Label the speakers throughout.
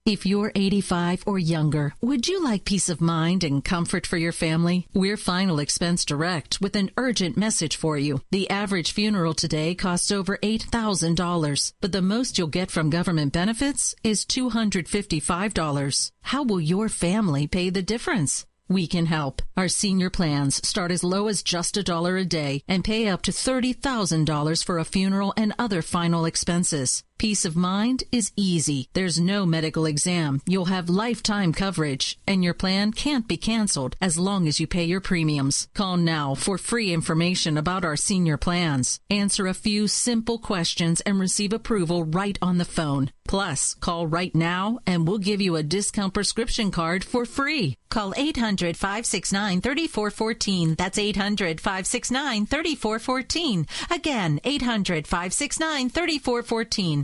Speaker 1: If you're 85 or younger, would you like peace of mind and comfort for your family? We're Final Expense Direct with an urgent message for you. The average funeral today costs over $8,000, but the most you'll get from government benefits is $255. How will your family pay the difference? We can help. Our senior plans start as low as just $1 a day and pay up to $30,000 for a funeral and other final expenses. Peace of mind is easy. There's no medical exam. You'll have lifetime coverage, and your plan can't be canceled as long as you pay your premiums. Call now for free information about our senior plans. Answer a few simple questions and receive approval right on the phone. Plus, call right now and we'll give you a discount prescription card for free. Call 800-569-3414. That's 800-569-3414. Again, 800-569-3414.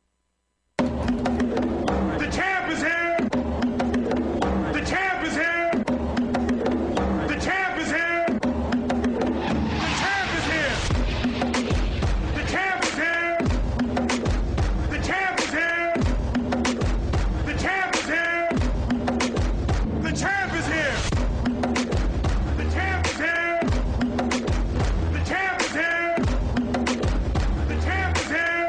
Speaker 2: The champ is here! The champ is here! The champ is here! The champ is here! The champ is here! The champ is here! The champ is here! The champ is here! The champ is here! The champ is here! The champ is here!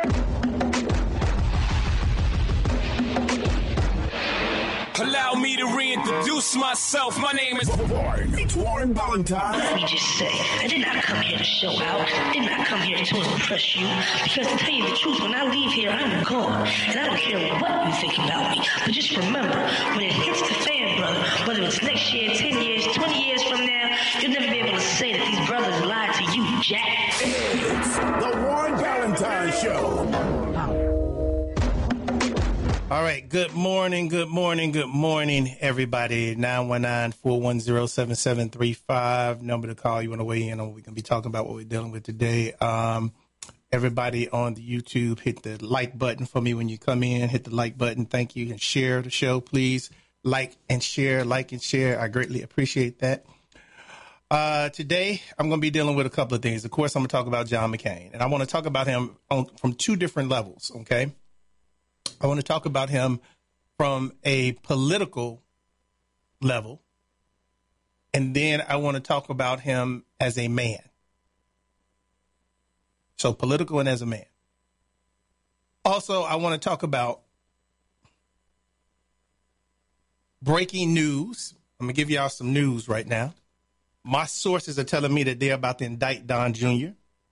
Speaker 3: Allow me to reintroduce myself. My name is
Speaker 4: Warren. It's Warren Valentine.
Speaker 5: Let me just say, I did not come here to show out. I did not come here to impress you. Because to tell you the truth, when I leave here, I'm gone. And I don't care what you think about me. But just remember, when it hits the fan, brother, whether it's next year, 10 years, 20 years from now, you'll never be able to say that these brothers lied to you, Jack.
Speaker 4: It's the Warren Valentine Show.
Speaker 6: All right. Good morning, everybody. 919-410-7735. Number to call. You want to weigh in on what we're going to be talking about, what we're dealing with today. Everybody on the YouTube, hit the like button for me when you come in. Hit the like button. Thank you. And share the show, please. Like and share. I greatly appreciate that. Today, I'm going to be dealing with a couple of things. Of course, I'm going to talk about John McCain. And I want to talk about him from two different levels, okay? I want to talk about him from a political level, and then I want to talk about him as a man. So political and as a man. Also, I want to talk about breaking news. I'm going to give y'all some news right now. My sources are telling me that they're about to indict Don Jr.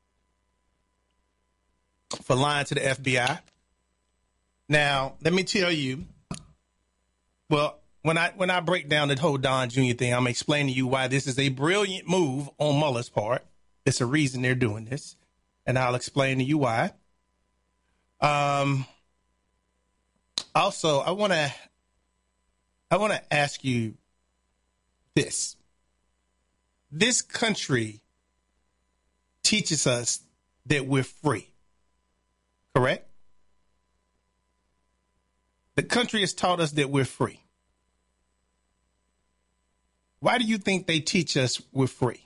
Speaker 6: for lying to the FBI. Now, let me tell you, well, when I break down the whole Don Jr. thing, I'm explaining to you why this is a brilliant move on Mueller's part. It's a reason they're doing this, and I'll explain to you why. Also, I want to ask you this. This country teaches us that we're free, correct? The country has taught us that we're free. Why do you think they teach us we're free?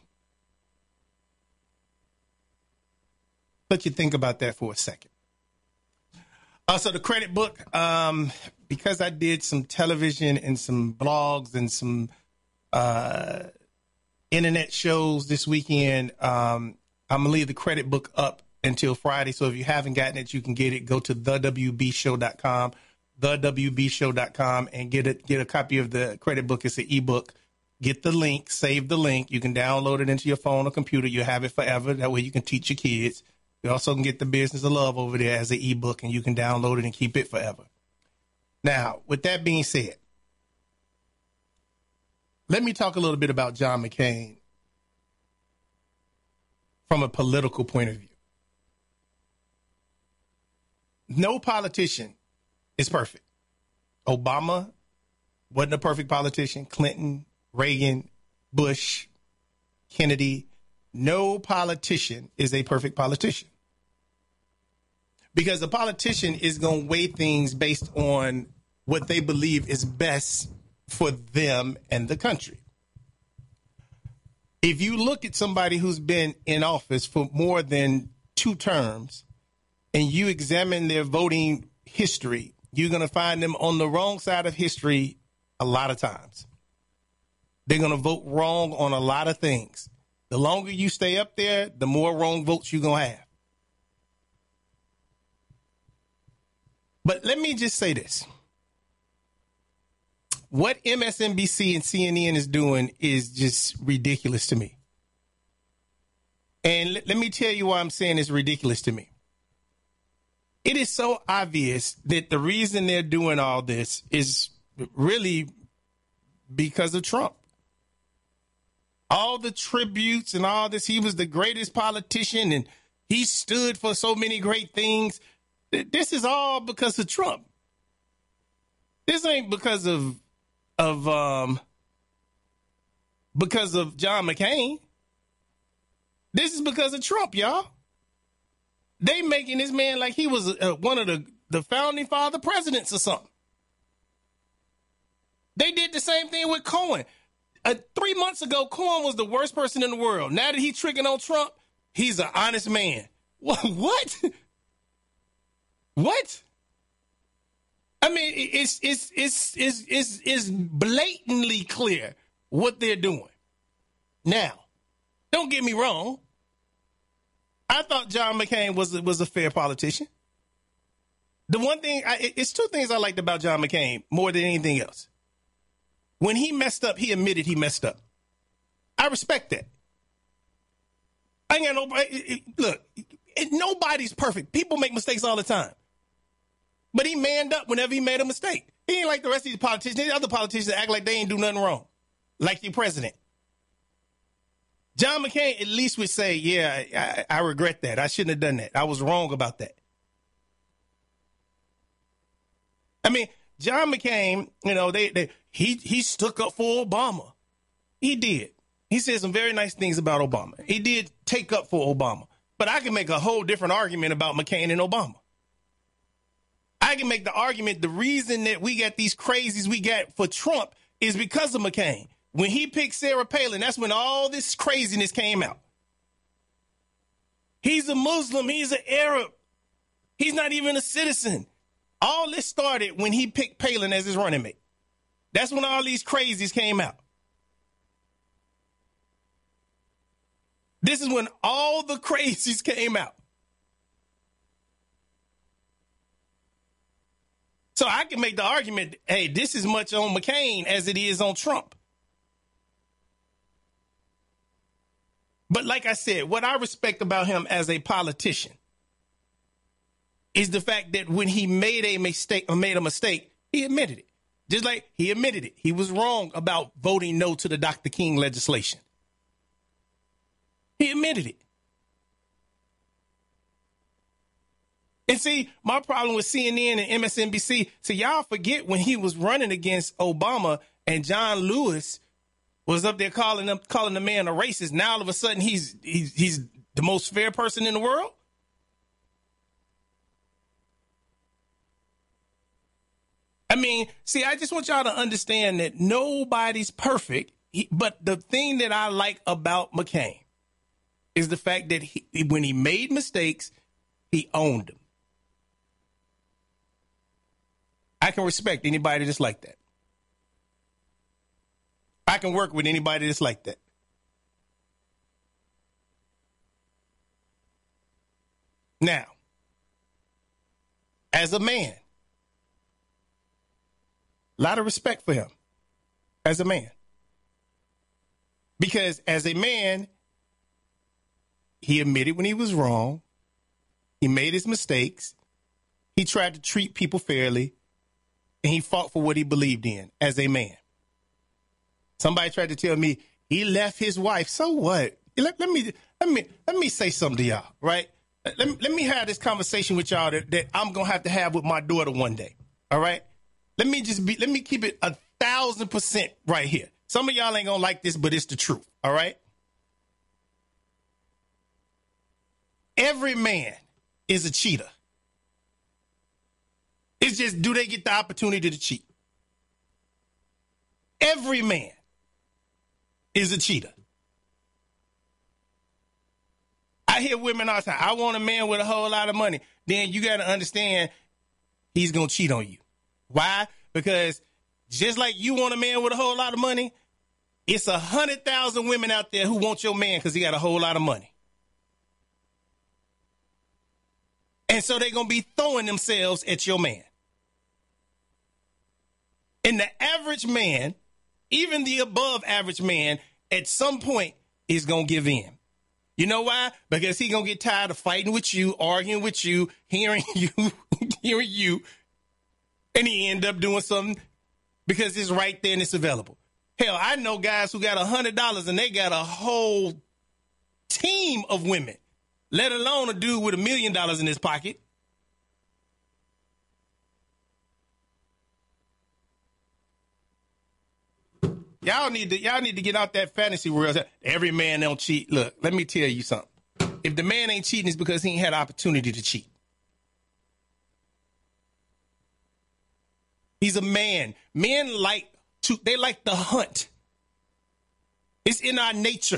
Speaker 6: Let you think about that for a second. Also, the credit book, because I did some television and some blogs and some internet shows this weekend, I'm going to leave the credit book up until Friday. So if you haven't gotten it, you can get it. Go to thewbshow.com. thewbshow.com and get a copy of the credit book. It's an ebook. Get the link, save the link. You can download it into your phone or computer. You have it forever. That way you can teach your kids. You also can get the Business of Love over there as an ebook, and you can download it and keep it forever. Now, with that being said, let me talk a little bit about John McCain from a political point of view. No politician is perfect. Obama wasn't a perfect politician. Clinton, Reagan, Bush, Kennedy. No politician is a perfect politician. Because a politician is going to weigh things based on what they believe is best for them and the country. If you look at somebody who's been in office for more than 2 terms and you examine their voting history, you're going to find them on the wrong side of history a lot of times. They're going to vote wrong on a lot of things. The longer you stay up there, the more wrong votes you're going to have. But let me just say this. What MSNBC and CNN is doing is just ridiculous to me. And let me tell you why I'm saying it's ridiculous to me. It is so obvious that the reason they're doing all this is really because of Trump. All the tributes and all this, he was the greatest politician and he stood for so many great things. This is all because of Trump. This ain't because of John McCain. This is because of Trump, y'all. They making this man like he was one of the founding father presidents or something. They did the same thing with Cohen. 3 months ago, Cohen was the worst person in the world. Now that he's tricking on Trump, he's an honest man. What? What? I mean, it's blatantly clear what they're doing. Now, don't get me wrong. I thought John McCain was a fair politician. The one thing, it's two things I liked about John McCain more than anything else. When he messed up, he admitted he messed up. I respect that. I ain't got nobody. Look, nobody's perfect. People make mistakes all the time. But he manned up whenever he made a mistake. He ain't like the rest of these politicians. These other politicians that act like they ain't do nothing wrong. Like the president. John McCain at least would say, yeah, I regret that. I shouldn't have done that. I was wrong about that. I mean, John McCain, you know, he stuck up for Obama. He did. He said some very nice things about Obama. He did take up for Obama. But I can make a whole different argument about McCain and Obama. I can make the argument the reason that we got these crazies we got for Trump is because of McCain. When he picked Sarah Palin, that's when all this craziness came out. He's a Muslim. He's an Arab. He's not even a citizen. All this started when he picked Palin as his running mate. That's when all these crazies came out. This is when all the crazies came out. So I can make the argument, hey, this is much on McCain as it is on Trump. But like I said, what I respect about him as a politician is the fact that when he made a mistake, he admitted it. Just like he admitted it. He was wrong about voting no to the Dr. King legislation. He admitted it. And see, my problem with CNN and MSNBC, see, y'all forget when he was running against Obama and John Lewis was up there calling the man a racist. Now all of a sudden he's the most fair person in the world. I mean, see, I just want y'all to understand that nobody's perfect. But the thing that I like about McCain is the fact that when he made mistakes, he owned them. I can respect anybody that's like that. I can work with anybody that's like that. Now, as a man, a lot of respect for him as a man. Because as a man, he admitted when he was wrong. He made his mistakes. He tried to treat people fairly. And he fought for what he believed in as a man. Somebody tried to tell me he left his wife. So what? Let me say something to y'all, right? Let me have this conversation with y'all that I'm going to have with my daughter one day. All right? Let me keep it 1,000% right here. Some of y'all ain't going to like this, but it's the truth. All right? Every man is a cheater. It's just, do they get the opportunity to cheat? Every man is a cheater. I hear women all the time, I want a man with a whole lot of money. Then you got to understand he's going to cheat on you. Why? Because just like you want a man with a whole lot of money, it's 100,000 women out there who want your man because he got a whole lot of money. And so they're going to be throwing themselves at your man. And the average man, even the above average man, at some point is going to give in. You know why? Because he's going to get tired of fighting with you, arguing with you, hearing you, and he end up doing something because it's right there and it's available. Hell, I know guys who got $100 and they got a whole team of women, let alone a dude with $1 million in his pocket. Y'all need to get out that fantasy world. Every man don't cheat. Look, let me tell you something. If the man ain't cheating, it's because he ain't had opportunity to cheat. He's a man. Men like the hunt. It's in our nature.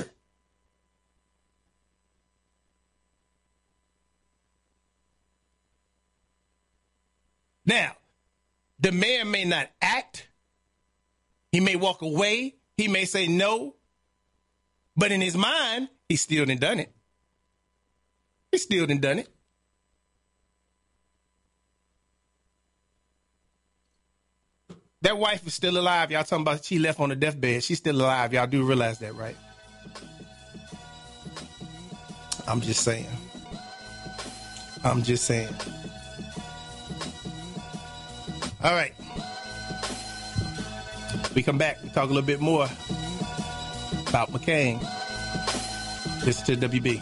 Speaker 6: Now, the man may not act. He may walk away. He may say no. But in his mind, he still done it. He still done it. That wife is still alive. Y'all talking about she left on the deathbed. She's still alive. Y'all do realize that, right? I'm just saying. All right. We come back. We talk a little bit more about McCain. Listen to WB.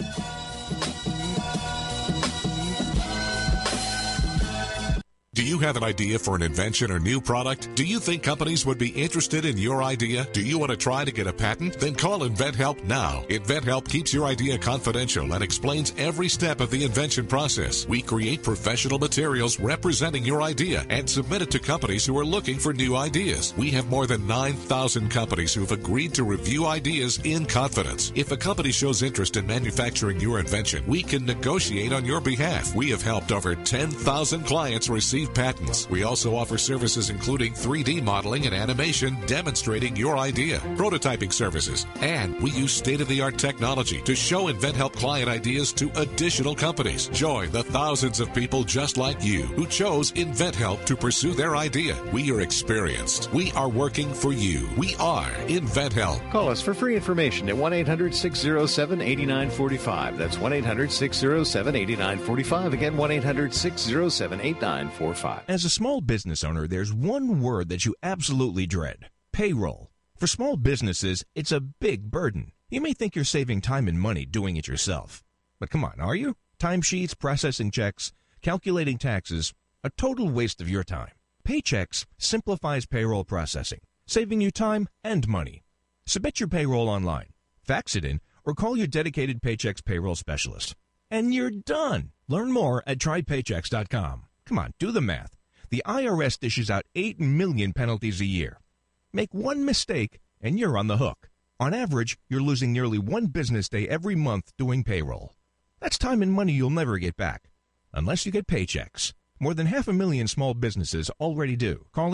Speaker 7: Do you have an idea for an invention or new product? Do you think companies would be interested in your idea? Do you want to try to get a patent? Then call InventHelp now. InventHelp keeps your idea confidential and explains every step of the invention process. We create professional materials representing your idea and submit it to companies who are looking for new ideas. We have more than 9,000 companies who have agreed to review ideas in confidence. If a company shows interest in manufacturing your invention, we can negotiate on your behalf. We have helped over 10,000 clients receive patents. We also offer services including 3D modeling and animation demonstrating your idea, prototyping services, and we use state-of-the-art technology to show InventHelp client ideas to additional companies. Join the thousands of people just like you who chose InventHelp to pursue their idea. We are experienced. We are working for you. We are InventHelp.
Speaker 8: Call us for free information at 1-800-607-8945. That's 1-800-607-8945. Again, 1-800-607-8945.
Speaker 9: As a small business owner, there's one word that you absolutely dread: payroll. For small businesses, it's a big burden. You may think you're saving time and money doing it yourself. But come on, are you? Timesheets, processing checks, calculating taxes, a total waste of your time. Paychex simplifies payroll processing, saving you time and money. Submit your payroll online, fax it in, or call your dedicated Paychex payroll specialist. And you're done. Learn more at trypaychex.com. Come on, do the math. The IRS dishes out 8 million penalties a year. Make one mistake, and you're on the hook. On average, you're losing nearly one business day every month doing payroll. That's time and money you'll never get back, unless you get Paychex. More than 500,000 small businesses already do. Call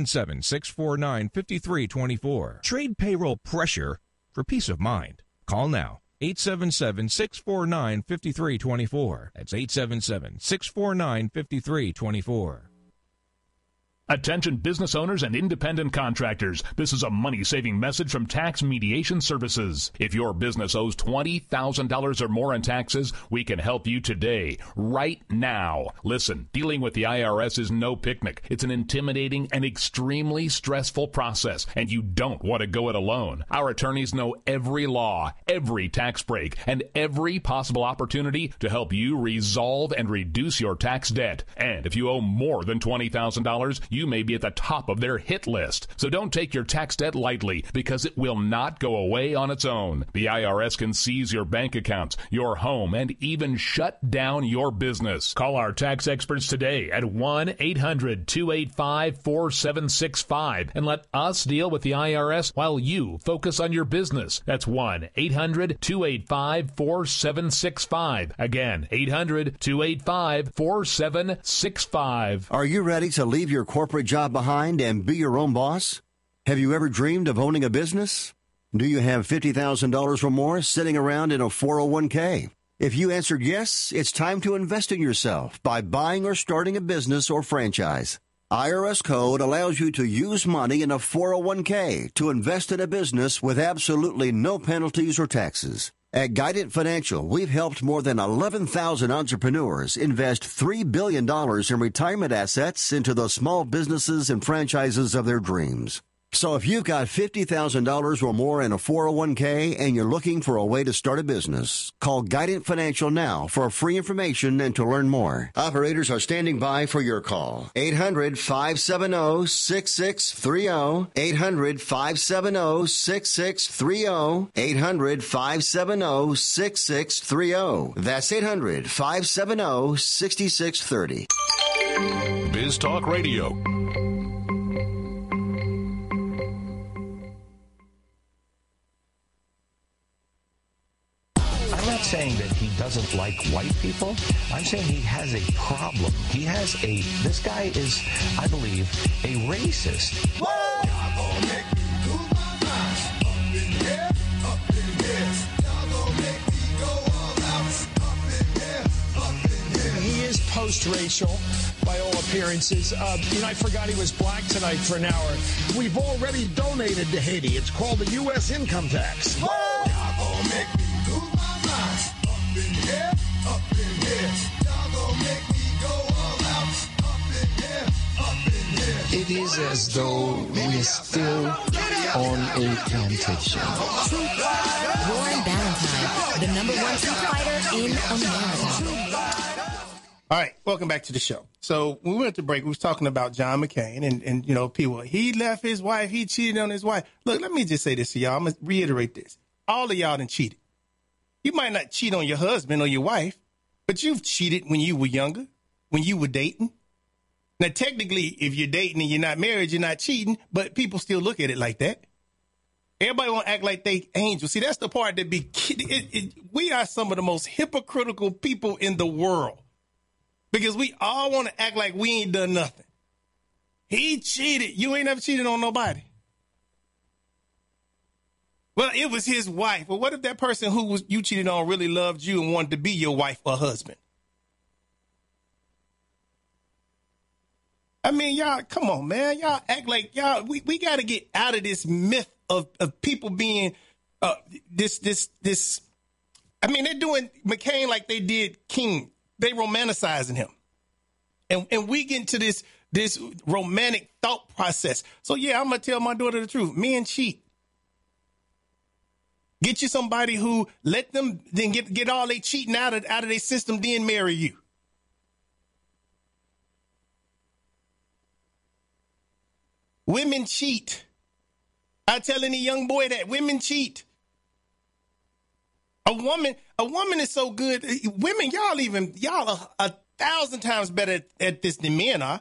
Speaker 9: 877-649-5324. Trade payroll pressure for peace of mind. Call now. 877-649-5324. That's 877-649-5324.
Speaker 10: Attention business owners and independent contractors. This is a money-saving message from Tax Mediation Services. If your business owes $20,000 or more in taxes, we can help you today, right now. Listen, dealing with the IRS is no picnic. It's an intimidating and extremely stressful process, and you don't want to go it alone. Our attorneys know every law, every tax break, and every possible opportunity to help you resolve and reduce your tax debt. And if you owe more than $20,000, you may be at the top of their hit list. So don't take your tax debt lightly, because it will not go away on its own. The IRS can seize your bank accounts, your home, and even shut down your business. Call our tax experts today at 1-800-285-4765 and let us deal with the IRS while you focus on your business. That's 1-800-285-4765. Again, 800-285-4765.
Speaker 11: Are you ready to leave your corporate job behind and be your own boss? Have you ever dreamed of owning a business? Do you have $50,000 or more sitting around in a 401k? If you answered yes, it's time to invest in yourself by buying or starting a business or franchise. IRS Code allows you to use money in a 401k to invest in a business with absolutely no penalties or taxes. At Guidant Financial, we've helped more than 11,000 entrepreneurs invest $3 billion in retirement assets into the small businesses and franchises of their dreams. So if you've got $50,000 or more in a 401k and you're looking for a way to start a business, call Guidant Financial now for free information and to learn more. Operators are standing by for your call. 800-570-6630. 800-570-6630. 800-570-6630. That's 800-570-6630.
Speaker 7: Biz Talk Radio.
Speaker 12: I'm not saying that he doesn't like white people. I'm saying he has a problem. This guy is, I believe, a racist.
Speaker 13: He is post-racial by all appearances. I forgot he was black tonight for an hour. We've already donated to Haiti. It's called the U.S. income tax.
Speaker 14: It is as though we're still on a plantation.
Speaker 15: Warren Ballentine, the number one truth fighter in America.
Speaker 6: All right, welcome back to the show. So when we went to break, we was talking about John McCain and people, he left his wife, he cheated on his wife. Look, let me just say this to y'all. I'm going to reiterate this. All of y'all done cheated. You might not cheat on your husband or your wife, but you've cheated when you were younger, when you were dating. Now, technically, if you're dating and you're not married, you're not cheating, but people still look at it like that. Everybody want to act like they angels. See, that's the part that we are some of the most hypocritical people in the world because we all want to act like we ain't done nothing. He cheated. You ain't never cheated on nobody. Well, it was his wife. Well, what if that person who you cheated on really loved you and wanted to be your wife or husband? I mean, y'all, come on, man. Y'all act like y'all, we got to get out of this myth of people being this. I mean, they're doing McCain like they did King. They romanticizing him. And we get into this romantic thought process. So, yeah, I'm going to tell my daughter the truth. Men cheat. Get you somebody who let them then get all they cheating out of their system, then marry you. Women cheat. I tell any young boy that women cheat. A woman is so good. Women, y'all are 1,000 times better at this than men are.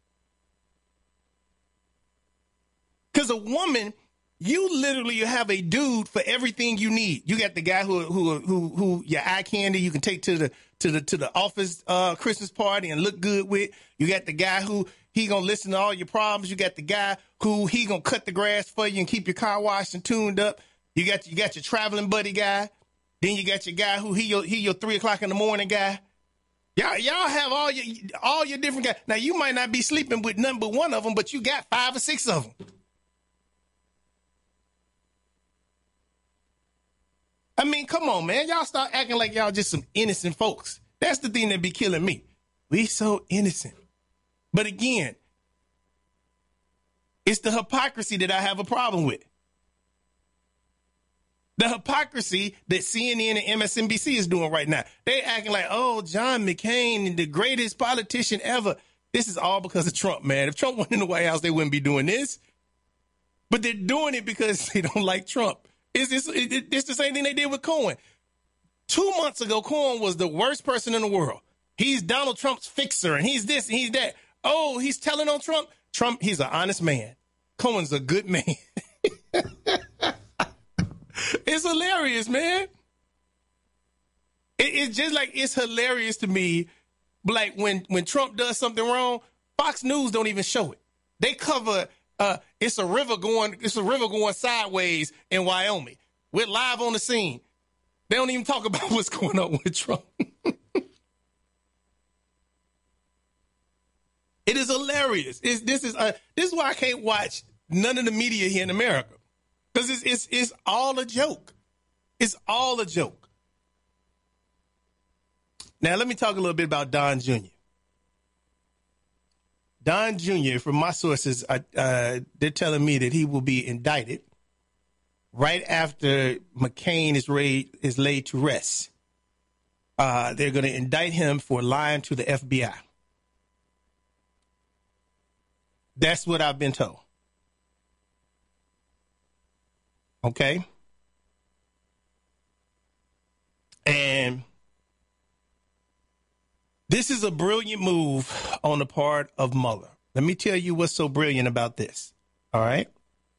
Speaker 6: Because a woman, you literally have a dude for everything you need. You got the guy who your eye candy you can take to the office Christmas party and look good with. You got the guy who he gonna listen to all your problems. You got the guy who he gonna cut the grass for you and keep your car washed and tuned up. You got your traveling buddy guy. Then you got your guy who he your 3 o'clock in the morning guy. Y'all have all your different guys. Now you might not be sleeping with none but one of them, but you got 5 or 6 of them. I mean, come on, man. Y'all start acting like y'all just some innocent folks. That's the thing that be killing me. We so innocent. But again, it's the hypocrisy that I have a problem with. The hypocrisy that CNN and MSNBC is doing right now. They acting like, oh, John McCain, the greatest politician ever. This is all because of Trump, man. If Trump wasn't in the White House, they wouldn't be doing this. But they're doing it because they don't like Trump. It's the same thing they did with Cohen. 2 months ago, Cohen was the worst person in the world. He's Donald Trump's fixer, and he's this, and he's that. Oh, he's telling on Trump? Trump, he's an honest man. Cohen's a good man. It's hilarious, man. It's just like, it's hilarious to me. Like when Trump does something wrong, Fox News don't even show it. They cover it's a river going sideways in Wyoming. We're live on the scene. They don't even talk about what's going on with Trump. It is hilarious. This is why I can't watch none of the media here in America, because it's all a joke. It's all a joke. Now let me talk a little bit about Don Jr. Don Jr., from my sources, they're telling me that he will be indicted right after McCain is laid to rest. They're going to indict him for lying to the FBI. That's what I've been told. Okay? And this is a brilliant move on the part of Mueller. Let me tell you what's so brilliant about this. All right?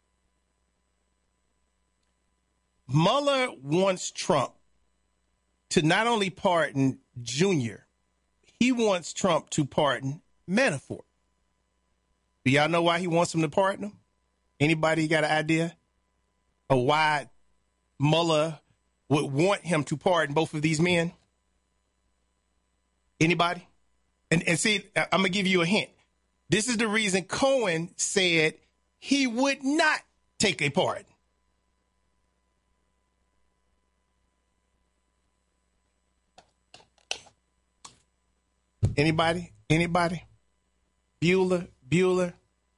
Speaker 6: Mueller wants Trump to not only pardon Junior, he wants Trump to pardon Manafort. Do y'all know why he wants him to pardon him? Anybody got an idea of why Mueller would want him to pardon both of these men? Anybody? And see, I'm going to give you a hint. This is the reason Cohen said he would not take a pardon. Anybody? Bueller?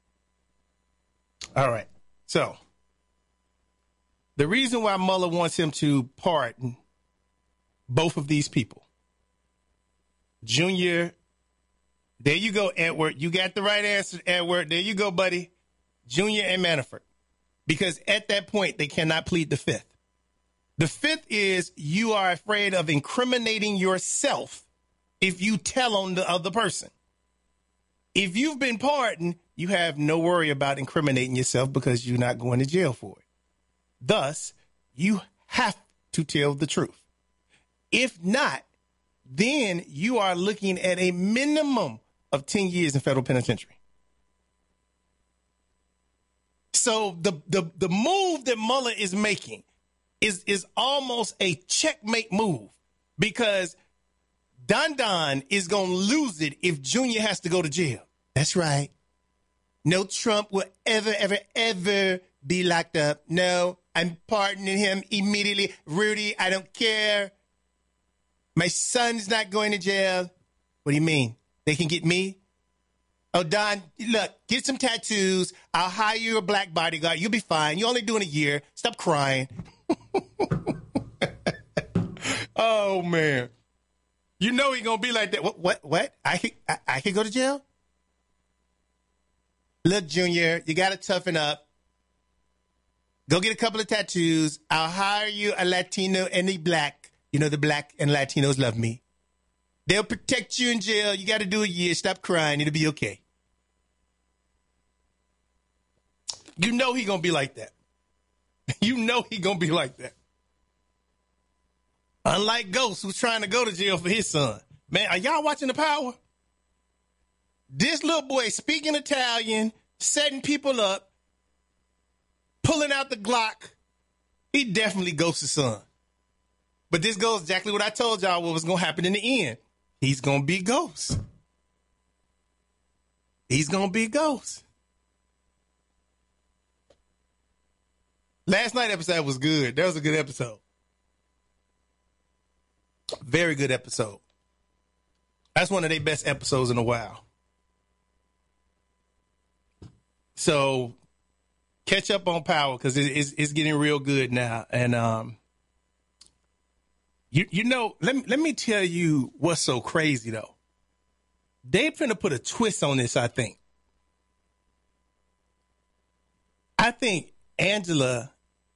Speaker 6: All right. So the reason why Mueller wants him to pardon both of these people, Junior, there you go, Edward. You got the right answer, Edward. There you go, buddy. Junior and Manafort. Because at that point, they cannot plead the fifth. The fifth is you are afraid of incriminating yourself if you tell on the other person. If you've been pardoned, you have no worry about incriminating yourself because you're not going to jail for it. Thus, you have to tell the truth. If not, then you are looking at a minimum of 10 years in federal penitentiary. So the move that Mueller is making is almost a checkmate move, because Don is going to lose it if Junior has to go to jail. That's right. No Trump will ever be locked up. No, I'm pardoning him immediately. Rudy, I don't care. My son's not going to jail. What do you mean? They can get me? Oh, Don, look, get some tattoos. I'll hire you a black bodyguard. You'll be fine. You're only doing a year. Stop crying. Oh, man. You know he's going to be like that. What? I can go to jail? Look, Junior, you got to toughen up. Go get a couple of tattoos. I'll hire you a Latino and a black. You know, the black and Latinos love me. They'll protect you in jail. You got to do a year. Stop crying. It'll be okay. You know he's going to be like that. You know he's going to be like that. Unlike Ghost, who's trying to go to jail for his son. Man, are y'all watching The Power? This little boy speaking Italian, setting people up, pulling out the Glock. He definitely Ghost's son. But this goes exactly what I told y'all what was going to happen in the end. He's going to be Ghost. He's going to be Ghost. Last night episode was good. That was a good episode. Very good episode. That's one of their best episodes in a while. So catch up on Power, because it's getting real good now. And you know, let me tell you what's so crazy though. They finna put a twist on this, I think. I think Angela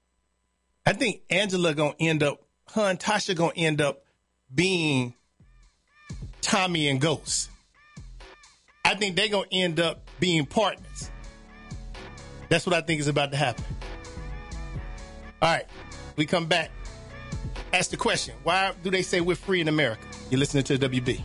Speaker 6: gonna end up, her and Tasha gonna end up being Tommy and Ghost. I think they're gonna end up being partners. That's what I think is about to happen. All right, we come back. Ask the question, why do they say we're free in America? You're listening to WB.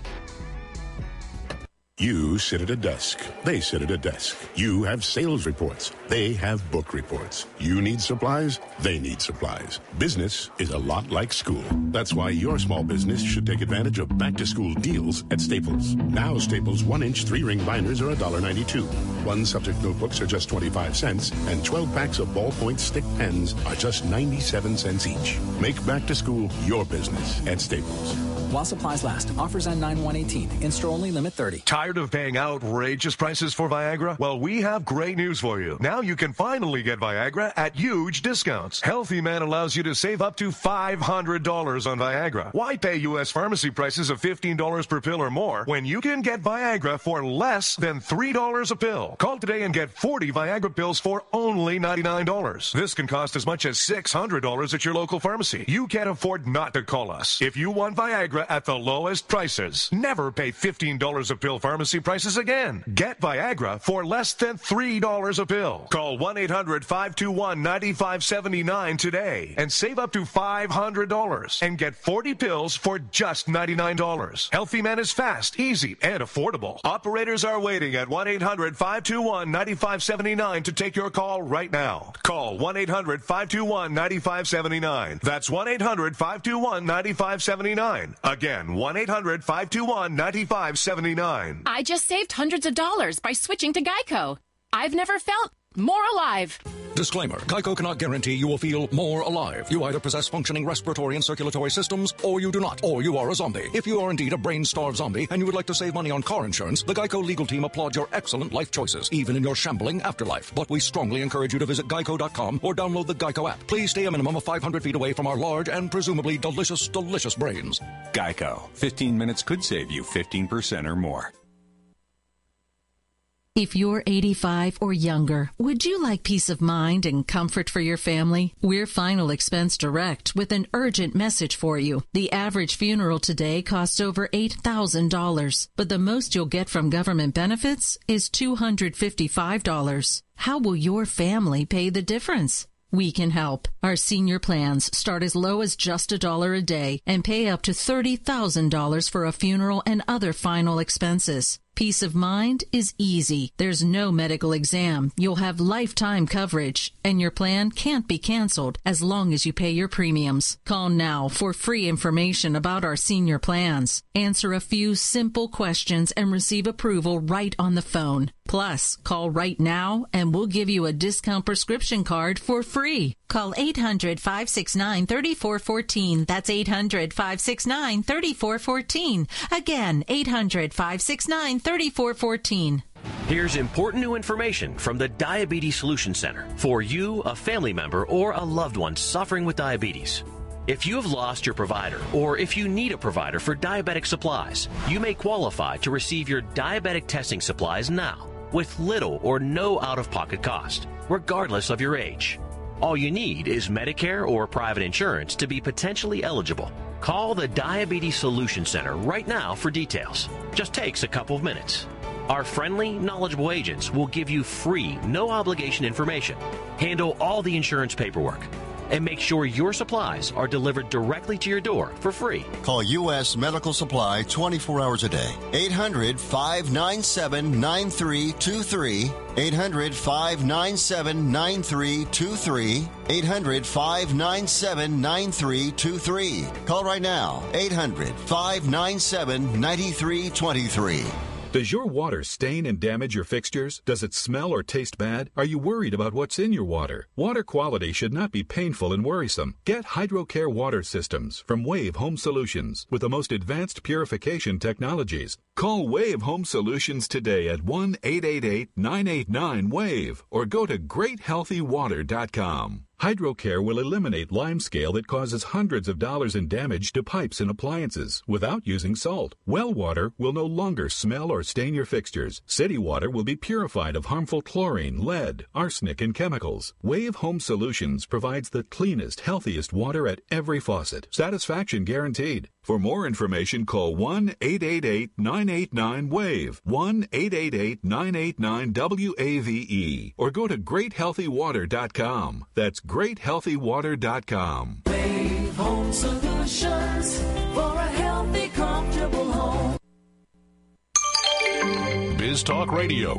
Speaker 16: You sit at a desk. They sit at a desk. You have sales reports. They have book reports. You need supplies. They need supplies. Business is a lot like school. That's why your small business should take advantage of back-to-school deals at Staples. Now Staples 1-inch 3-ring binders are $1.92. 1 subject notebooks are just 25 cents, and 12 packs of ballpoint stick pens are just 97 cents each. Make back-to-school your business at Staples.
Speaker 17: While supplies last. Offers end 9/1/18. In-store only, limit 30.
Speaker 18: Tired of paying outrageous prices for Viagra? Well, we have great news for you. Now you can finally get Viagra at huge discounts. Healthy Man allows you to save up to $500 on Viagra. Why pay U.S. pharmacy prices of $15 per pill or more when you can get Viagra for less than $3 a pill? Call today and get 40 Viagra pills for only $99. This can cost as much as $600 at your local pharmacy. You can't afford not to call us. If you want Viagra at the lowest prices, never pay $15 a pill pharmacy prices again. Get Viagra for less than $3 a pill. Call 1-800-521-9579 today and save up to $500 and get 40 pills for just $99. Healthy Man is fast, easy, and affordable. Operators are waiting at 1-800-521-9579 to take your call right now. Call 1-800-521-9579. That's 1-800-521-9579. Again, 1-800-521-9579.
Speaker 19: I just saved hundreds of dollars by switching to Geico. I've never felt more alive.
Speaker 20: Disclaimer. Geico cannot guarantee you will feel more alive. You either possess functioning respiratory and circulatory systems, or you do not, or you are a zombie. If you are indeed a brain-starved zombie and you would like to save money on car insurance, the Geico legal team applauds your excellent life choices, even in your shambling afterlife. But we strongly encourage you to visit geico.com or download the Geico app. Please stay a minimum of 500 feet away from our large and presumably delicious, delicious brains.
Speaker 21: Geico. 15 minutes could save you 15% or more.
Speaker 1: If you're 85 or younger, would you like peace of mind and comfort for your family? We're Final Expense Direct with an urgent message for you. The average funeral today costs over $8,000, but the most you'll get from government benefits is $255. How will your family pay the difference? We can help. Our senior plans start as low as just $1 a day and pay up to $30,000 for a funeral and other final expenses. Peace of mind is easy. There's no medical exam. You'll have lifetime coverage, and your plan can't be canceled as long as you pay your premiums. Call now for free information about our senior plans. Answer a few simple questions and receive approval right on the phone. Plus, call right now and we'll give you a discount prescription card for free. Call 800-569-3414. That's 800-569-3414. Again, 800-569-3414.
Speaker 22: Here's important new information from the Diabetes Solution Center for you, a family member, or a loved one suffering with diabetes. If you have lost your provider, or if you need a provider for diabetic supplies, you may qualify to receive your diabetic testing supplies now with little or no out-of-pocket cost, regardless of your age. All you need is Medicare or private insurance to be potentially eligible. Call the Diabetes Solution Center right now for details. Just takes a couple of minutes. Our friendly, knowledgeable agents will give you free, no-obligation information, handle all the insurance paperwork, and make sure your supplies are delivered directly to your door for free.
Speaker 11: Call U.S. Medical Supply 24 hours a day. 800-597-9323. 800-597-9323. 800-597-9323. Call right now. 800-597-9323.
Speaker 23: Does your water stain and damage your fixtures? Does it smell or taste bad? Are you worried about what's in your water? Water quality should not be painful and worrisome. Get HydroCare water systems from Wave Home Solutions with the most advanced purification technologies. Call Wave Home Solutions today at 1-888-989-WAVE or go to GreatHealthyWater.com. HydroCare will eliminate limescale that causes hundreds of dollars in damage to pipes and appliances without using salt. Well water will no longer smell or stain your fixtures. City water will be purified of harmful chlorine, lead, arsenic, and chemicals. Wave Home Solutions provides the cleanest, healthiest water at every faucet. Satisfaction guaranteed. For more information, call 1-888-989-WAVE, 1-888-989-WAVE, or go to GreatHealthyWater.com. That's GreatHealthyWater.com.
Speaker 2: Wave Home Solutions for a healthy, comfortable home.
Speaker 7: Biz Talk Radio.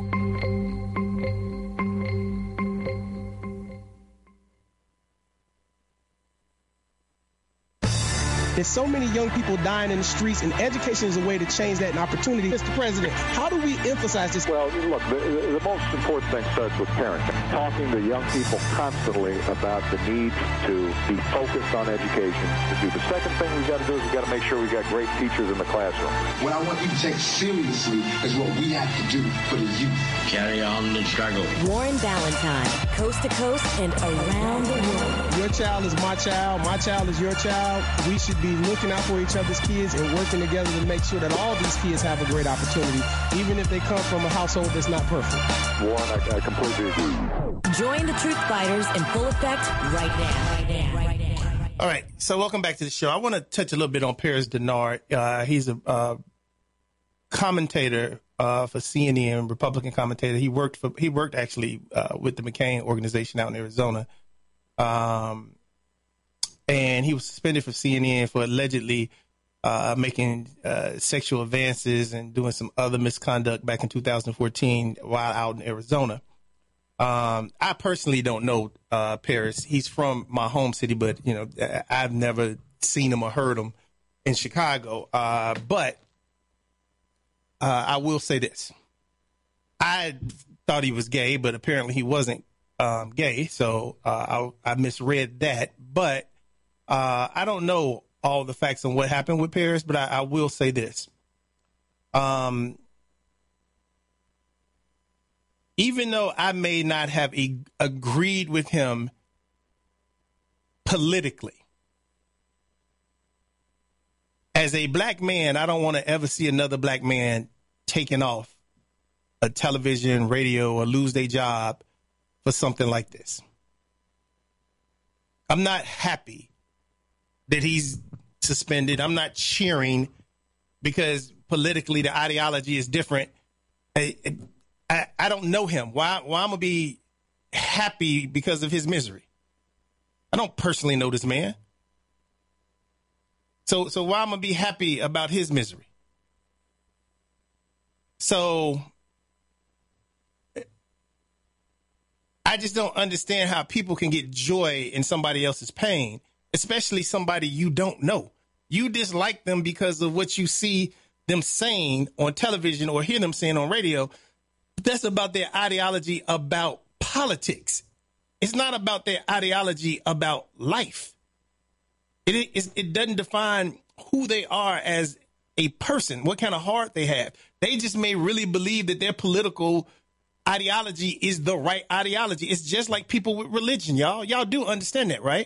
Speaker 3: There's so many young people dying in the streets, and education is a way to change that, an opportunity. Mr. President, how do we emphasize this?
Speaker 5: Well, look, the most important thing starts with parenting. Talking to young people constantly about the need to be focused on education. The second thing we've got to do is we've got to make sure we've got great teachers in the classroom.
Speaker 24: What I want you to take seriously is what we have to do for the youth.
Speaker 25: Carry on the struggle.
Speaker 15: Warren Ballentine, coast to coast and around the world.
Speaker 3: Your child is my child is your child. We should be looking out for each other's kids and working together to make sure that all these kids have a great opportunity, even if they come from a household that's not perfect.
Speaker 5: Warren, I completely agree.
Speaker 15: Join the Truth Fighters in full effect right now.
Speaker 6: All right, so welcome back to the show. I want to touch a little bit on Paris Dennard. He's a commentator for CNN, Republican commentator. He worked actually with the McCain organization out in Arizona. And he was suspended from CNN for allegedly making sexual advances and doing some other misconduct back in 2014 while out in Arizona. I personally don't know Paris. He's from my home city, but I've never seen him or heard him in Chicago. But I will say this: I thought he was gay, but apparently he wasn't gay. So I misread that, but. I don't know all the facts on what happened with Paris, but I will say this. Even though I may not have agreed with him politically, as a black man, I don't want to ever see another black man taken off a television, radio, or lose their job for something like this. I'm not happy that he's suspended. I'm not cheering because politically the ideology is different. I don't know him. Why I'm going to be happy because of his misery? I don't personally know this man. So why I'm going to be happy about his misery? So I just don't understand how people can get joy in somebody else's pain, especially somebody you don't know. You dislike them because of what you see them saying on television or hear them saying on radio. But that's about their ideology about politics. It's not about their ideology about life. It doesn't define who they are as a person, what kind of heart they have. They just may really believe that their political ideology is the right ideology. It's just like people with religion, y'all. Y'all do understand that, right?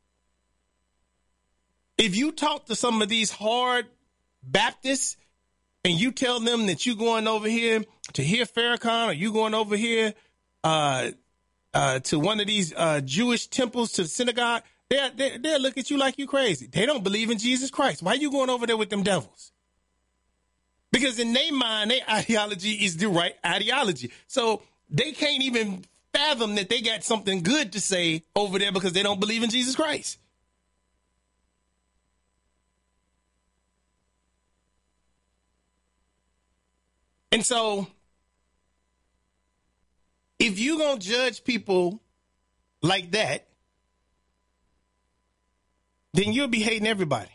Speaker 6: If you talk to some of these hard Baptists and you tell them that you're going over here to hear Farrakhan or you going over here to one of these Jewish temples, to the synagogue, they'll look at you like you crazy. They don't believe in Jesus Christ. Why are you going over there with them devils? Because in their mind, their ideology is the right ideology. So they can't even fathom that they got something good to say over there because they don't believe in Jesus Christ. And so if you're going to judge people like that, then you'll be hating everybody.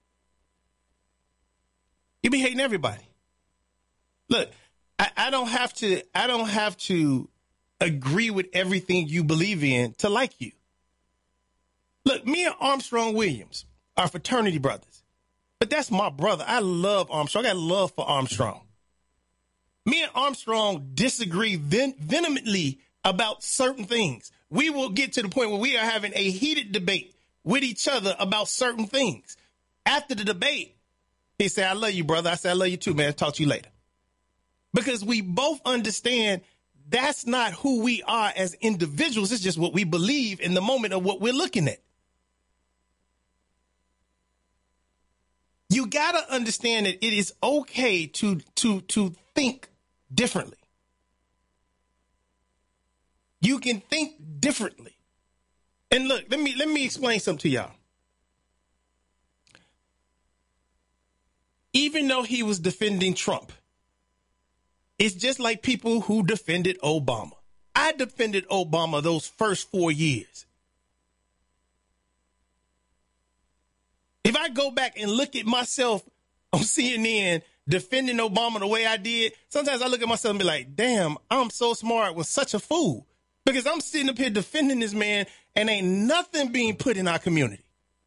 Speaker 6: You'll be hating everybody. Look, I don't have to agree with everything you believe in to like you. Look, me and Armstrong Williams are fraternity brothers, but that's my brother. I love Armstrong. I got love for Armstrong. Me and Armstrong disagree vehemently about certain things. We will get to the point where we are having a heated debate with each other about certain things. After the debate, he said, I love you, brother. I said, I love you too, man. I'll talk to you later. Because we both understand that's not who we are as individuals. It's just what we believe in the moment of what we're looking at. You got to understand that it is okay to think differently. You can think differently. And look, let me explain something to y'all. Even though he was defending Trump, it's just like people who defended Obama. I defended Obama those first 4 years. If I go back and look at myself on CNN defending Obama the way I did, sometimes I look at myself and be like, damn, I'm so smart, was such a fool. Because I'm sitting up here defending this man and ain't nothing being put in our community.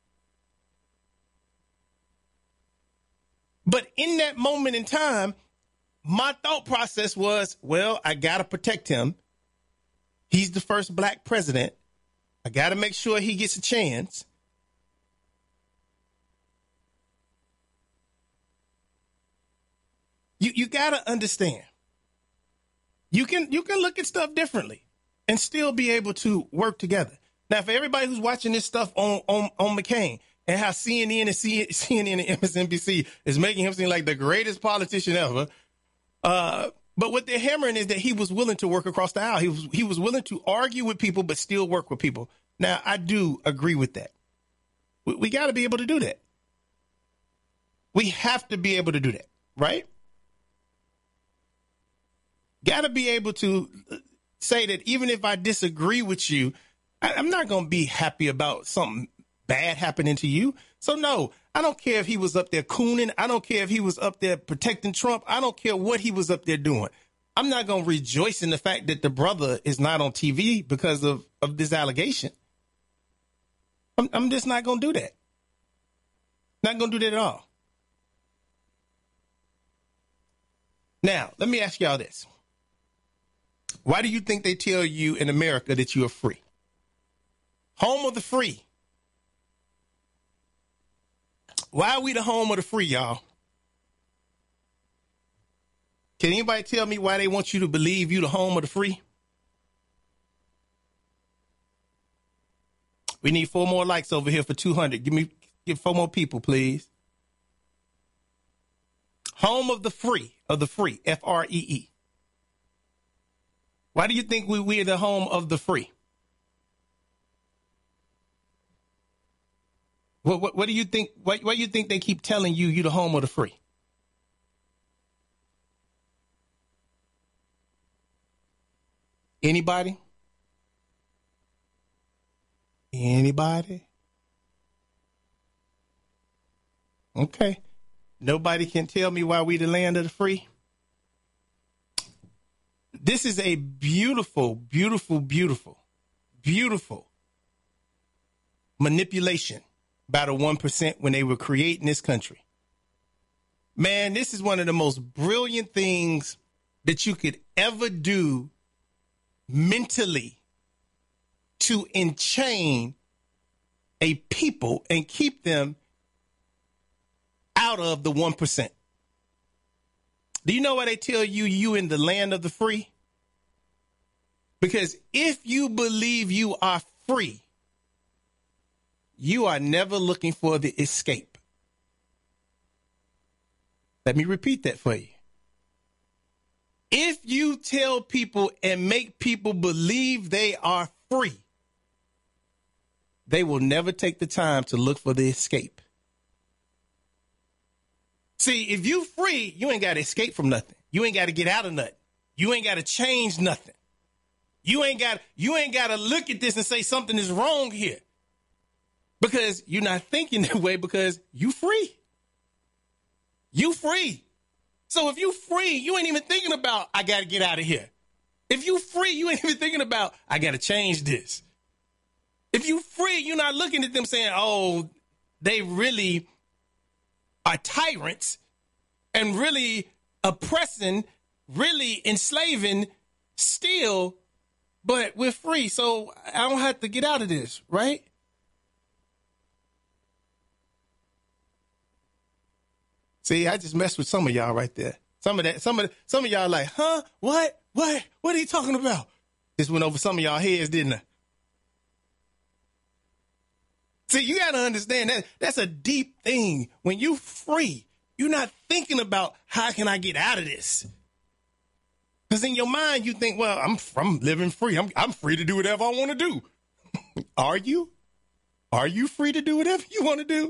Speaker 6: But in that moment in time, my thought process was, well, I got to protect him. He's the first black president. I got to make sure he gets a chance. You got to understand. You can look at stuff differently and still be able to work together. Now, for everybody who's watching this stuff on McCain and how CNN and MSNBC is making him seem like the greatest politician ever, but what they're hammering is that he was willing to work across the aisle. He was willing to argue with people but still work with people. Now, I do agree with that. We got to be able to do that. We have to be able to do that, right? Got to be able to say that even if I disagree with you, I'm not going to be happy about something bad happening to you. So, no, I don't care if he was up there cooning. I don't care if he was up there protecting Trump. I don't care what he was up there doing. I'm not going to rejoice in the fact that the brother is not on TV because of this allegation. I'm just not going to do that. Not going to do that at all. Now, let me ask y'all this. Why do you think they tell you in America that you are free? Home of the free. Why are we the home of the free, y'all? Can anybody tell me why they want you to believe you the home of the free? We need 4 more likes over here for 200. Give 4 more people, please. Home of the free, F-R-E-E. Why do you think we are the home of the free? What do you think? Why do you think they keep telling you the home of the free? Anybody? Anybody? Okay. Nobody can tell me why we the land of the free. This is a beautiful, beautiful, beautiful, beautiful manipulation by the 1% when they were creating this country. Man, this is one of the most brilliant things that you could ever do mentally to enchain a people and keep them out of the 1%. Do you know why they tell you in the land of the free? Because if you believe you are free, you are never looking for the escape. Let me repeat that for you. If you tell people and make people believe they are free, they will never take the time to look for the escape. See, if you free, you ain't got to escape from nothing. You ain't got to get out of nothing. You ain't got to change nothing. You ain't got to look at this and say something is wrong here. Because you're not thinking that way because you free. You free. So if you free, you ain't even thinking about, I got to get out of here. If you free, you ain't even thinking about, I got to change this. If you free, you're not looking at them saying, oh, they really are tyrants and really oppressing, really enslaving, still but we're free, so I don't have to get out of this, right? See, I just messed with some of y'all right there. Some of y'all like, huh? What are you talking about? Just went over some of y'all heads, didn't I? See, you got to understand that that's a deep thing. When you free, you're not thinking about how can I get out of this? Because in your mind, you think, well, I'm living free. I'm free to do whatever I want to do. Are you? Are you free to do whatever you want to do?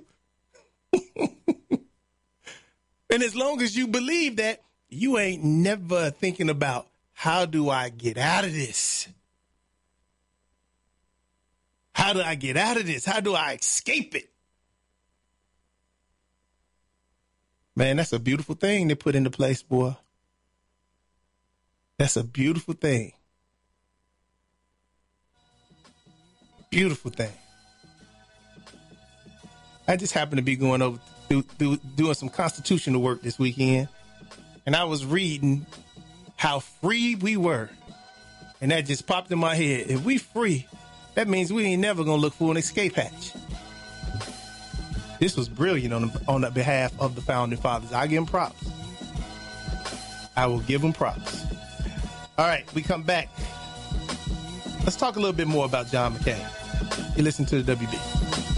Speaker 6: And as long as you believe that, you ain't never thinking about how do I get out of this? How do I get out of this? How do I escape it? Man, that's a beautiful thing to put into place, boy. That's a beautiful thing. Beautiful thing. I just happened to be going over doing some constitutional work this weekend, and I was reading how free we were, and that just popped in my head. If we free, that means we ain't never gonna look for an escape hatch. This was brilliant on the behalf of the founding fathers. I give them props. I will give them props. All right, we come back. Let's talk a little bit more about John McCain. You listen to the WB.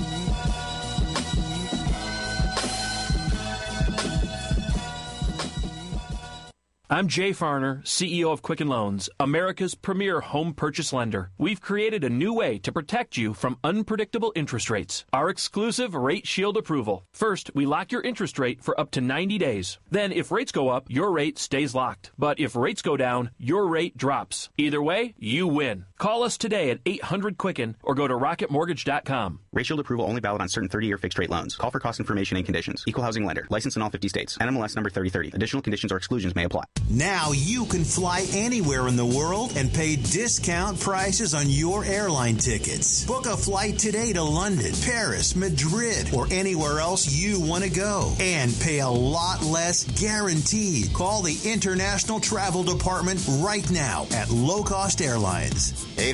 Speaker 4: I'm Jay Farner, CEO of Quicken Loans, America's premier home purchase lender. We've created a new way to protect you from unpredictable interest rates. Our exclusive Rate Shield approval. First, we lock your interest rate for up to 90 days. Then, if rates go up, your rate stays locked. But if rates go down, your rate drops. Either way, you win. Call us today at 800-QUICKEN or go to rocketmortgage.com.
Speaker 8: Rate Shield approval only valid on certain 30-year fixed-rate loans. Call for cost information and conditions. Equal housing lender. Licensed in all 50 states. NMLS number 3030. Additional conditions or exclusions may apply.
Speaker 9: Now you can fly anywhere in the world and pay discount prices on your airline tickets. Book a flight today to London, Paris, Madrid, or anywhere else you want to go. And pay a lot less guaranteed. Call the International Travel Department right now at Low Cost Airlines.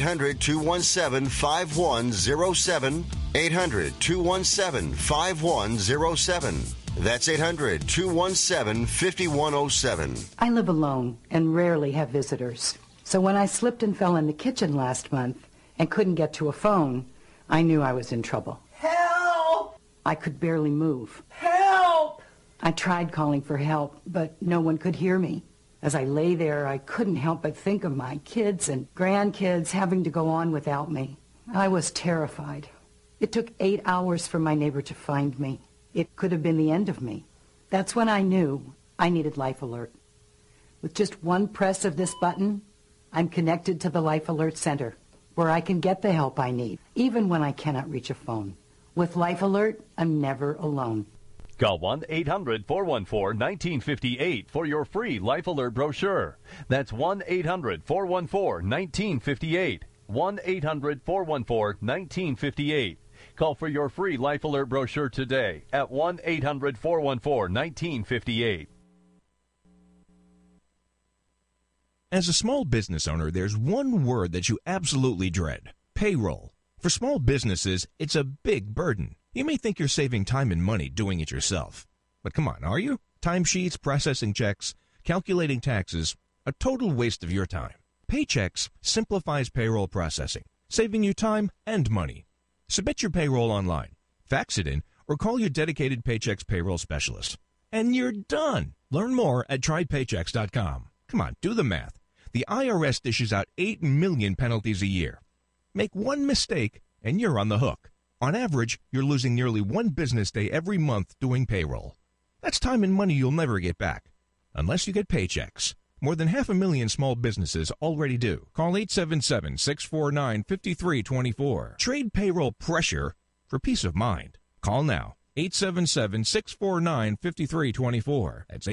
Speaker 11: 800-217-5107. 800-217-5107. That's 800-217-5107.
Speaker 10: I live alone and rarely have visitors. So when I slipped and fell in the kitchen last month and couldn't get to a phone, I knew I was in trouble.
Speaker 2: Help!
Speaker 10: I could barely move.
Speaker 2: Help!
Speaker 10: I tried calling for help, but no one could hear me. As I lay there, I couldn't help but think of my kids and grandkids having to go on without me. I was terrified. It took 8 hours for my neighbor to find me. It could have been the end of me. That's when I knew I needed Life Alert. With just one press of this button, I'm connected to the Life Alert Center, where I can get the help I need, even when I cannot reach a phone. With Life Alert, I'm never alone.
Speaker 12: Call 1-800-414-1958 for your free Life Alert brochure. That's 1-800-414-1958. 1-800-414-1958. Call for your free Life Alert brochure today at 1-800-414-1958.
Speaker 26: As a small business owner, there's one word that you absolutely dread: payroll. For small businesses, it's a big burden. You may think you're saving time and money doing it yourself. But come on, are you? Timesheets, processing checks, calculating taxes, a total waste of your time. Paychex simplifies payroll processing, saving you time and money. Submit your payroll online, fax it in, or call your dedicated Paychex payroll specialist. And you're done. Learn more at trypaychex.com. Come on, do the math. The IRS dishes out 8 million penalties a year. Make one mistake, and you're on the hook. On average, you're losing nearly one business day every month doing payroll. That's time and money you'll never get back, unless you get Paychex. More than 500,000 small businesses already do. Call 877-649-5324. Trade payroll pressure for peace of mind. Call now. 877-649-5324. That's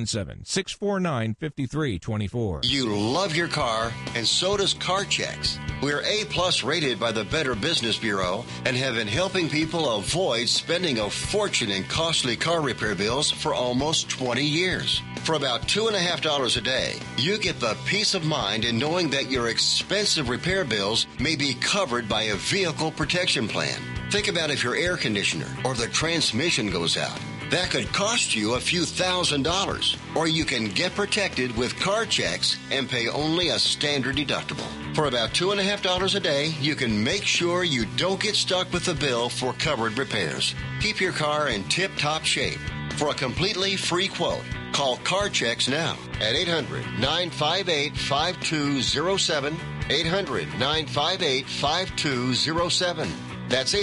Speaker 26: 877-649-5324.
Speaker 11: You love your car, and so does CarChecks. We're A-plus rated by the Better Business Bureau and have been helping people avoid spending a fortune in costly car repair bills for almost 20 years. For about $2.50 a day, you get the peace of mind in knowing that your expensive repair bills may be covered by a vehicle protection plan. Think about if your air conditioner or the transmission goes out. That could cost you a few $1,000s. Or you can get protected with CarChecks and pay only a standard deductible. For about $2.50 a day, you can make sure you don't get stuck with the bill for covered repairs. Keep your car in tip-top shape. For a completely free quote, call CarChecks now at 800-958-5207, 800-958-5207. That's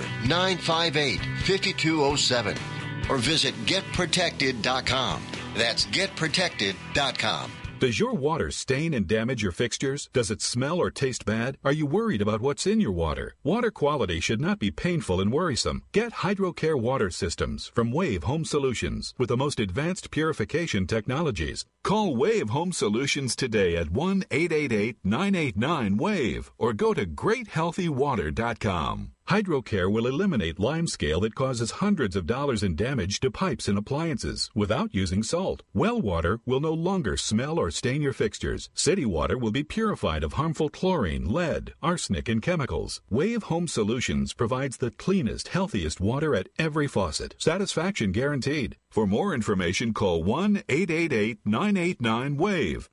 Speaker 11: 800-958-5207. Or visit GetProtected.com. That's GetProtected.com.
Speaker 23: Does your water stain and damage your fixtures? Does it smell or taste bad? Are you worried about what's in your water? Water quality should not be painful and worrisome. Get HydroCare water systems from Wave Home Solutions with the most advanced purification technologies. Call Wave Home Solutions today at 1-888-989-WAVE or go to GreatHealthyWater.com. HydroCare will eliminate limescale that causes hundreds of dollars in damage to pipes and appliances without using salt. Well water will no longer smell or stain your fixtures. City water will be purified of harmful chlorine, lead, arsenic, and chemicals. Wave Home Solutions provides the cleanest, healthiest water at every faucet. Satisfaction guaranteed. For more information, call 1-888-989-WAVE,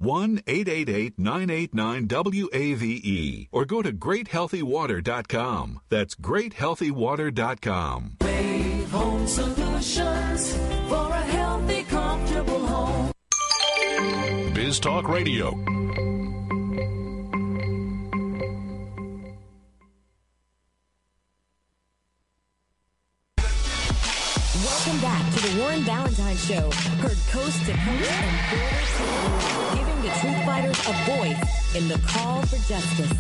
Speaker 23: 1-888-989-WAVE, or go to GreatHealthyWater.com. That's GreatHealthyWater.com.
Speaker 2: Wave Home Solutions for a healthy, comfortable home.
Speaker 7: Biz Talk Radio.
Speaker 15: Welcome back to the Warren Valentine Show, heard coast to coast and border to border, giving the truth fighters a voice in the call for justice.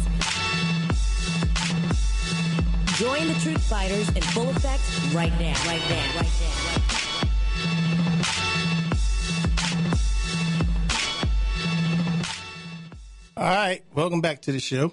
Speaker 15: Join the truth fighters in full effect right now.
Speaker 6: All right, welcome back to the show.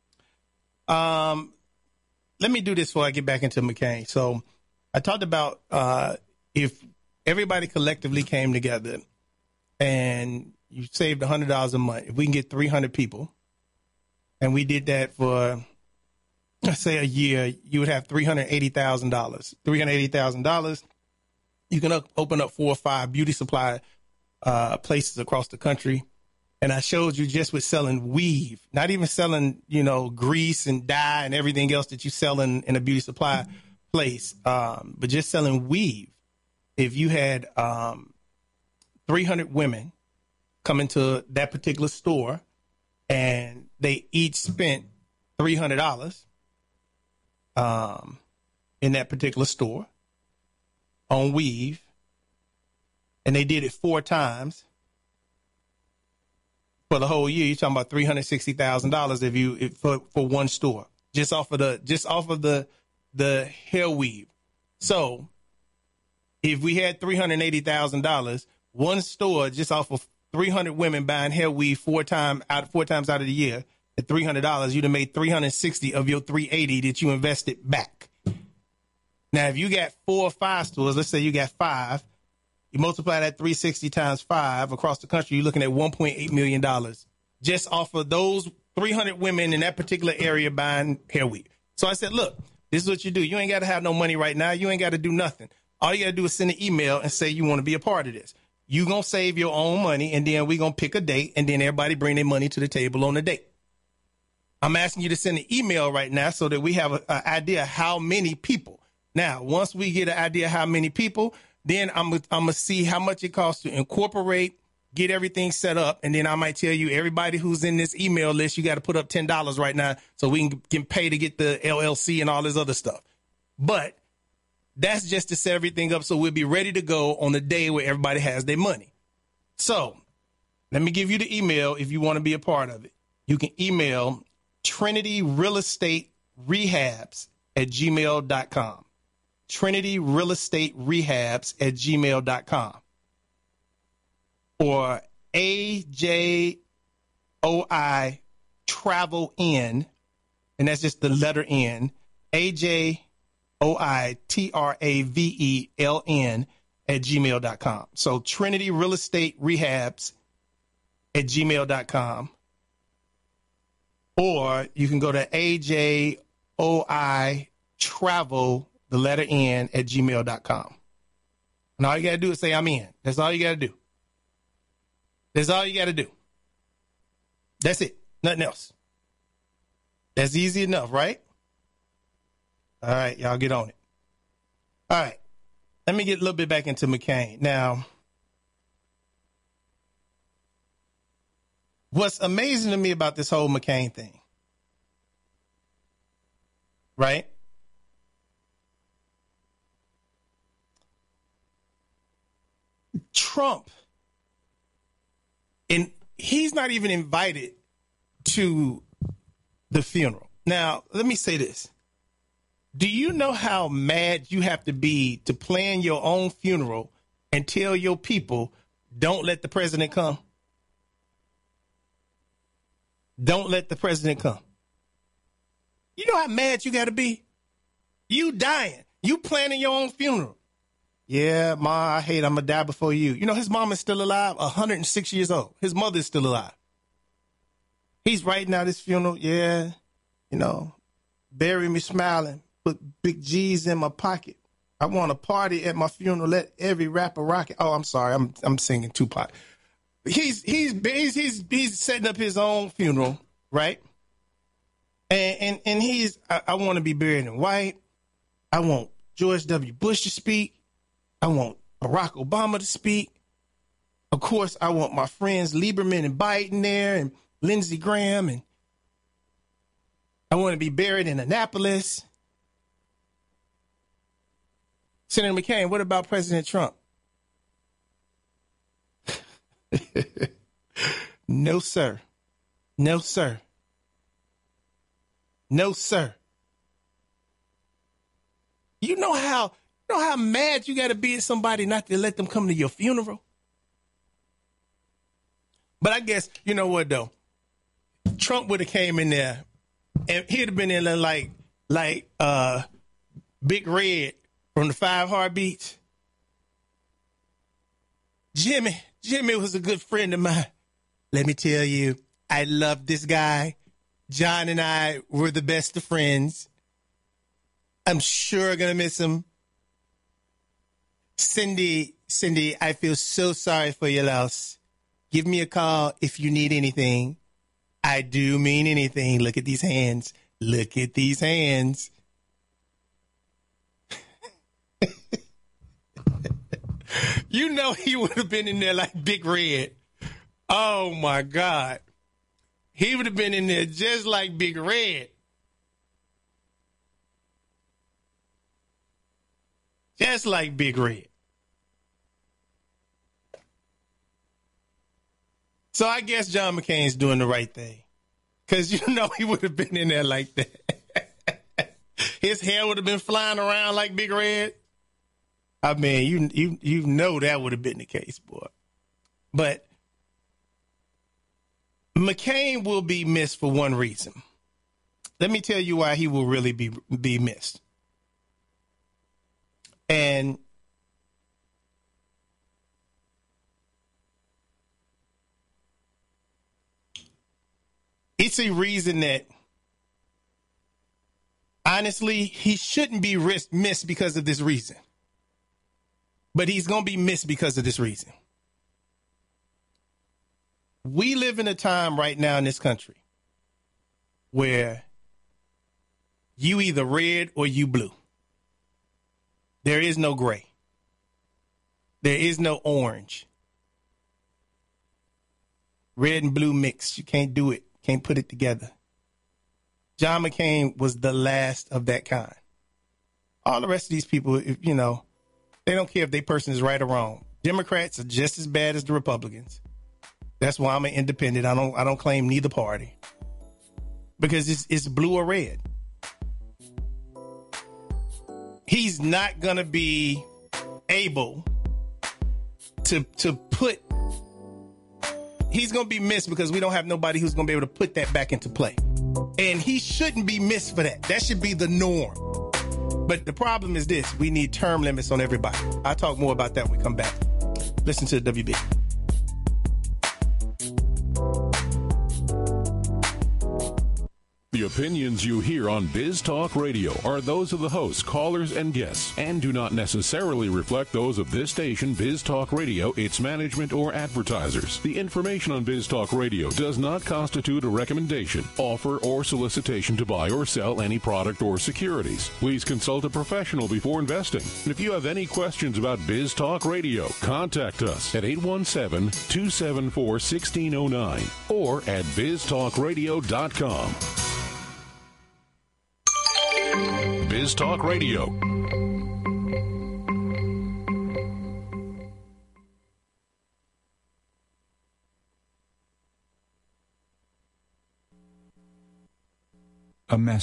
Speaker 6: Let me do this before I get back into McCain. So I talked about if everybody collectively came together and you saved $100 a month, if we can get 300 people, and we did that for, let's say, a year, you would have $380,000. $380,000, you can open up 4 or 5 beauty supply places across the country. And I showed you just with selling weave, not even selling, grease and dye and everything else that you sell in a beauty supply place, but just selling weave. If you had 300 women come into that particular store and they each spent $300 in that particular store on weave, and they did it 4 times for the whole year, you're talking about $360,000 for one store, just off of the hair weave. So if we had $380,000, one store just off of 300 women buying hair weave 4 times out of the year at $300, you'd have made $360 of your $380 that you invested back. Now, if you got 4 or 5 stores, let's say you got 5, you multiply that $360 times 5 across the country, you're looking at $1.8 million just off of those 300 women in that particular area buying hair weave. So I said, look, this is what you do. You ain't got to have no money right now. You ain't got to do nothing. All you got to do is send an email and say you want to be a part of this. You going to save your own money, and then we going to pick a date, and then everybody bring their money to the table on the date. I'm asking you to send an email right now so that we have an idea how many people. Now, once we get an idea how many people, then I'm going to see how much it costs to incorporate, get everything set up, and then I might tell you everybody who's in this email list, you got to put up $10 right now so we can pay to get the LLC and all this other stuff. But that's just to set everything up so we'll be ready to go on the day where everybody has their money. So let me give you the email if you want to be a part of it. You can email Trinity Real Estate Rehabs at gmail.com. TrinityRealEstateRehabs@gmail.com or AJOI Travel N, and that's just the letter N, AJOI TRAVELN @gmail.com. So TrinityRealEstateRehabs@gmail.com. Or you can go to AJOI Travel, the letter N, @gmail.com. And all you got to do is say, I'm in. That's all you got to do. That's all you got to do. That's it. Nothing else. That's easy enough, right? All right, y'all get on it. All right. Let me get a little bit back into McCain. Now, what's amazing to me about this whole McCain thing, right? Trump, and he's not even invited to the funeral. Now, let me say this. Do you know how mad you have to be to plan your own funeral and tell your people, don't let the president come? Don't let the president come. You know how mad you got to be? You dying. You planning your own funeral. Yeah, Ma, I hate I'm going to die before you. You know, his mom is still alive, 106 years old. His mother is still alive. He's writing out his funeral. Yeah, you know, bury me smiling. Put big G's in my pocket. I want a party at my funeral. Let every rapper rock it. Oh, I'm sorry. I'm singing Tupac. He's setting up his own funeral, right? And I want to be buried in white. I want George W. Bush to speak. I want Barack Obama to speak. Of course, I want my friends Lieberman and Biden there and Lindsey Graham. And I want to be buried in Annapolis. Senator McCain, what about President Trump? No, sir. No, sir. No, sir. You know how mad you got to be at somebody not to let them come to your funeral? But I guess, you know what, though? Trump would have came in there, and he'd have been in there like Big Red from the 5 Heartbeats. Jimmy was a good friend of mine. Let me tell you, I love this guy. John and I were the best of friends. I'm sure going to miss him. Cindy, I feel so sorry for your loss. Give me a call if you need anything. I do mean anything. Look at these hands. Look at these hands. You know he would have been in there like Big Red. Oh, my God. He would have been in there just like Big Red. Just like Big Red. So I guess John McCain's doing the right thing. Because you know he would have been in there like that. His hair would have been flying around like Big Red. I mean, you know that would have been the case, boy. But McCain will be missed for one reason. Let me tell you why he will really be missed. And it's a reason that, honestly, he shouldn't be missed because of this reason. But he's going to be missed because of this reason. We live in a time right now in this country where you either red or you blue. There is no gray. There is no orange. Red and blue mixed. You can't do it. Can't put it together. John McCain was the last of that kind. All the rest of these people, you know, they don't care if their person is right or wrong. Democrats are just as bad as the Republicans. That's why I'm an independent. I don't claim neither party. Because it's blue or red. he's not going to be able to put. He's going to be missed because we don't have nobody who's going to be able to put that back into play. And he shouldn't be missed for that. That should be the norm. But the problem is this. We need term limits on everybody. I'll talk more about that when we come back. Listen to the WB.
Speaker 13: The opinions you hear on Biz Talk Radio are those of the hosts, callers, and guests, and do not necessarily reflect those of this station, Biz Talk Radio, its management, or advertisers. The information on Biz Talk Radio does not constitute a recommendation, offer, or solicitation to buy or sell any product or securities. Please consult a professional before investing. And if you have any questions about Biz Talk Radio, contact us at 817-274-1609 or at biztalkradio.com. Biz Talk Radio.
Speaker 23: A message